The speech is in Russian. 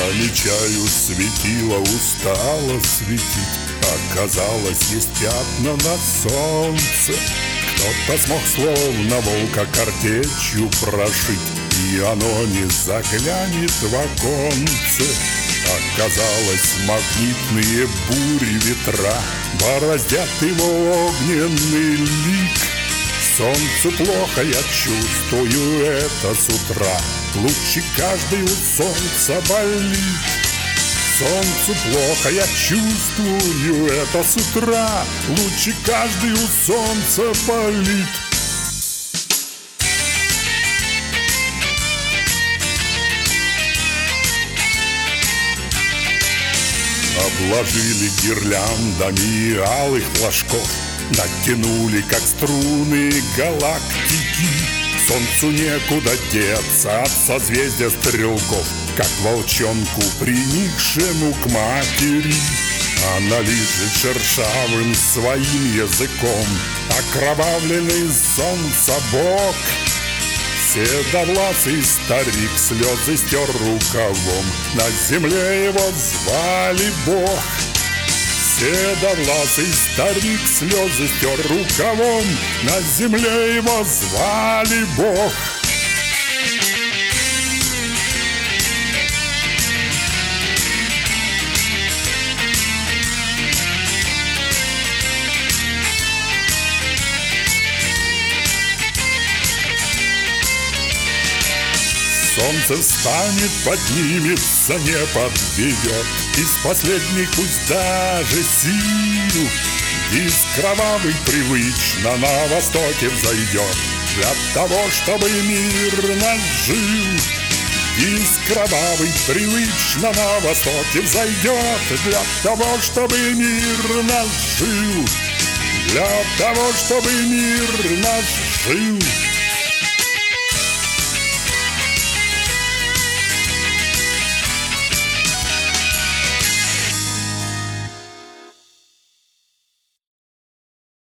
Замечаю, светило устало светить. Оказалось, есть пятна на солнце. Кто-то смог словно волка картечью прошить, и оно не заглянет в оконце. Оказалось, магнитные бури ветра бороздят его огненный лик. Солнцу плохо, я чувствую это с утра. Лучше каждый у солнца болит. Солнцу плохо, я чувствую это с утра. Лучше каждый у солнца болит. Обложили гирляндами алых флажков, натянули, как струны, галактики. Солнцу некуда деться от созвездия стрелков, как волчонку, приникшему к матери. Она лежит шершавым своим языком, окровавленный солнца бог. Седовласый старик слезы стер рукавом, на земле его звали Бог. Седовласый старик слезы стер рукавом, на земле его звали Бог. Солнце встанет, поднимется, не подведет из последних пусть даже сил. Диск кровавый привычно на востоке взойдет для того, чтобы мир наш жил. Диск кровавый привычно на востоке взойдет для того, чтобы мир наш жил. Для того, чтобы мир наш жил.